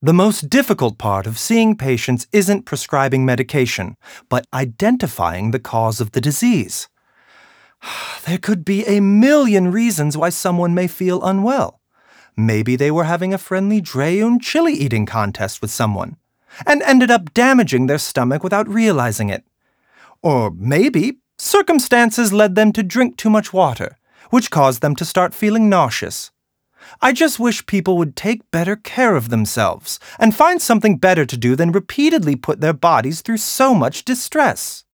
The most difficult part of seeing patients isn't prescribing medication, but identifying the cause of the disease. There could be a million reasons why someone may feel unwell. Maybe they were having a friendly Drayun chili eating contest with someone and ended up damaging their stomach without realizing it. Or maybe circumstances led them to drink too much water, which caused them to start feeling nauseous. I just wish people would take better care of themselves and find something better to do than repeatedly put their bodies through so much distress.